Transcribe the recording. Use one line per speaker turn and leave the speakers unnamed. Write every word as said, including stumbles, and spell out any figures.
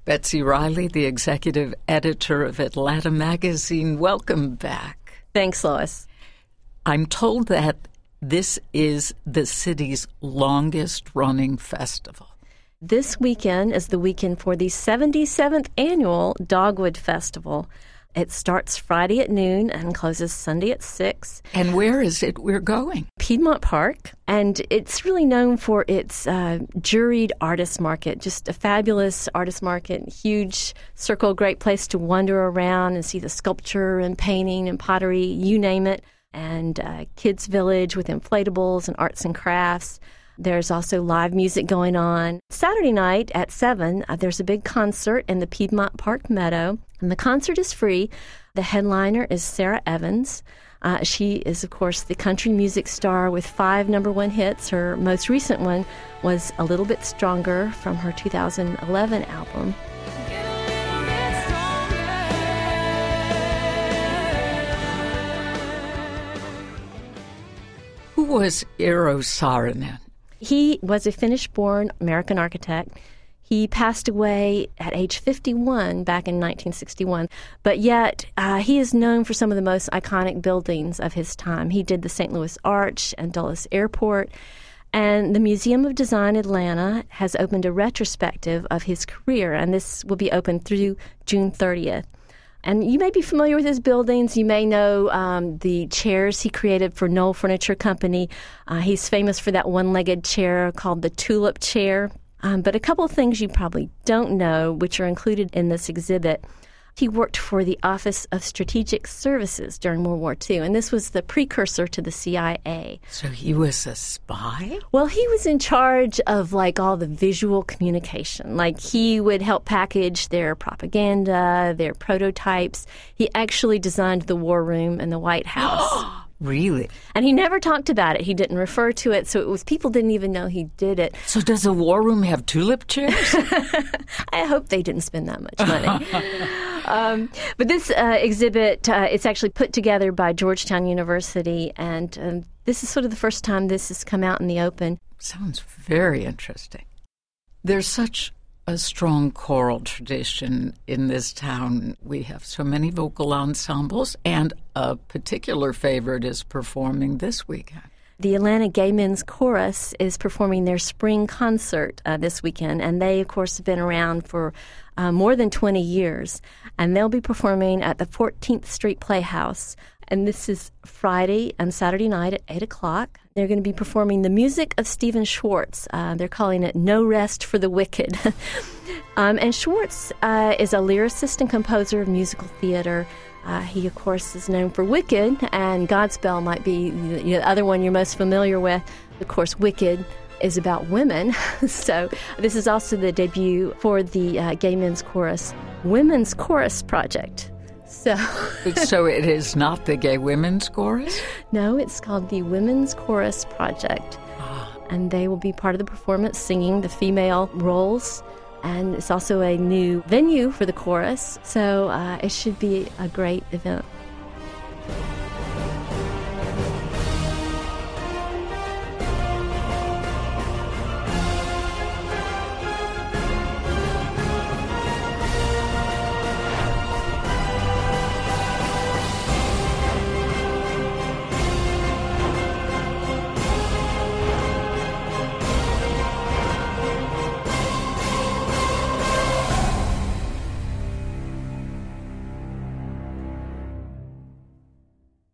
Betsy Riley, the executive editor of Atlanta Magazine. Welcome back.
Thanks, Lois.
I'm told that this is the city's longest-running festival.
This weekend is the weekend for the seventy-seventh Annual Dogwood Festival. It starts Friday at noon and closes Sunday at six.
And where is it we're going?
Piedmont Park. And it's really known for its uh, juried artist market, just a fabulous artist market, huge circle, great place to wander around and see the sculpture and painting and pottery, you name it. And uh, kids' village with inflatables and arts and crafts. There's also live music going on. Saturday night at seven, uh, there's a big concert in the Piedmont Park Meadow, and the concert is free. The headliner is Sarah Evans. Uh, she is, of course, the country music star with five number one hits. Her most recent one was A Little Bit Stronger from her two thousand eleven album.
Who was Eero Saarinen?
He was a Finnish-born American architect. He passed away at age fifty-one back in nineteen sixty-one, but yet uh, he is known for some of the most iconic buildings of his time. He did the Saint Louis Arch and Dulles Airport, and the Museum of Design Atlanta has opened a retrospective of his career, and this will be open through June thirtieth. And you may be familiar with his buildings. You may know um, the chairs he created for Knoll Furniture Company. Uh, he's famous for that one-legged chair called the Tulip Chair. Um, but a couple of things you probably don't know, which are included in this exhibit. He worked for the Office of Strategic Services during World War Two, and this was the precursor to the C I A.
So he was a spy?
Well, he was in charge of, like, all the visual communication. Like, he would help package their propaganda, their prototypes. He actually designed the War Room in the White House.
Really?
And he never talked about it. He didn't refer to it, so it was people didn't even know he did it.
So does the War Room have tulip chairs?
I hope they didn't spend that much money. um, but this uh, exhibit, uh, it's actually put together by Georgetown University, and um, this is sort of the first time this has come out in the open.
Sounds very interesting. There's such a strong choral tradition in this town. We have so many vocal ensembles, and a particular favorite is performing this weekend.
The Atlanta Gay Men's Chorus is performing their spring concert uh, this weekend, and they, of course, have been around for uh, more than twenty years. And they'll be performing at the fourteenth Street Playhouse. And this is Friday and Saturday night at eight o'clock. They're going to be performing the music of Stephen Schwartz. Uh, they're calling it No Rest for the Wicked. um, and Schwartz uh, is a lyricist and composer of musical theater. Uh, he, of course, is known for Wicked, and Godspell might be the, the other one you're most familiar with. Of course, Wicked is about women. So this is also the debut for the uh, Gay Men's Chorus Women's Chorus Project. So,
so it is not the Gay Women's Chorus?
No, it's called the Women's Chorus Project.
Ah.
And they will be part of the performance singing the female roles. And it's also a new venue for the chorus. So uh, it should be a great event.